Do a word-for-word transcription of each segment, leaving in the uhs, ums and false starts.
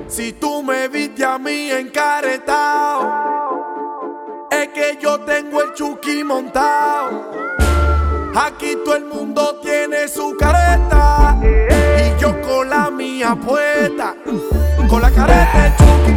Si tú me viste a mí encaretao, es que yo tengo el Chucky montado. Aquí todo el mundo tiene su careta y yo con la mía puesta, con la careta de Chucky.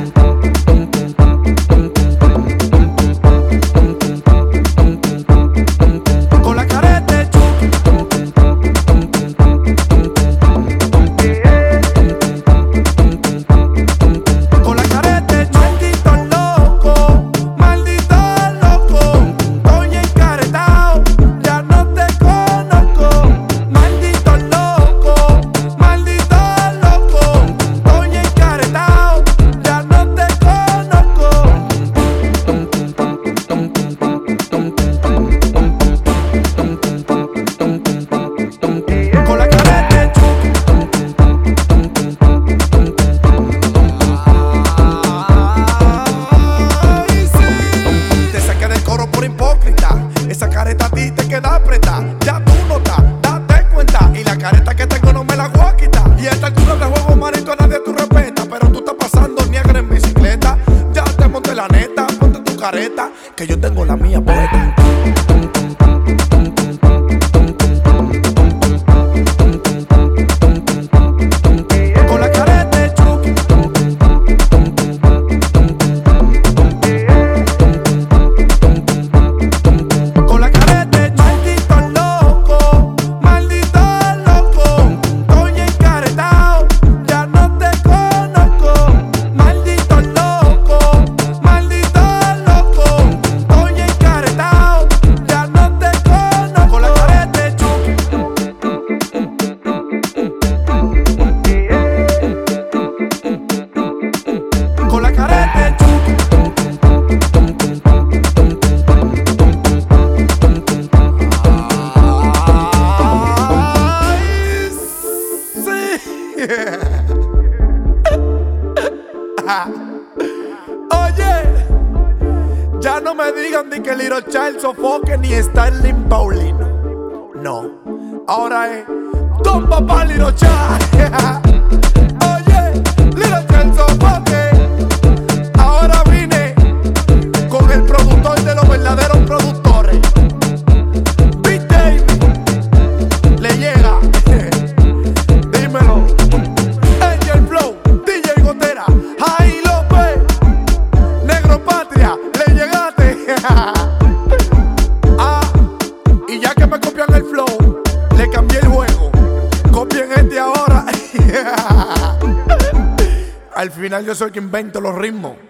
Esa careta a ti te queda apretada, ya tú notas, date cuenta. Y la careta que tengo no me la voy a quitar. Y a esta altura de juego, marito, a nadie tú respetas. Pero tú estás pasando negra en bicicleta. Ya te monté la neta, ponte tu careta, que yo tengo la mía puesta. Oye, ya no me digan ni que Little Child sofoque ni Sterling Paulino. No, ahora es Don Papá Little Child. Oye, Little Child sofoque. Ahora vine con el productor de los verdaderos productores. Big David le llega. Dímelo. Angel Flow, D J Gotera, Jai López, Negro Patria, le llegaste. Ah, y ya que me copian el flow, le cambié el juego. Copien este ahora. Al final yo soy el que invento los ritmos.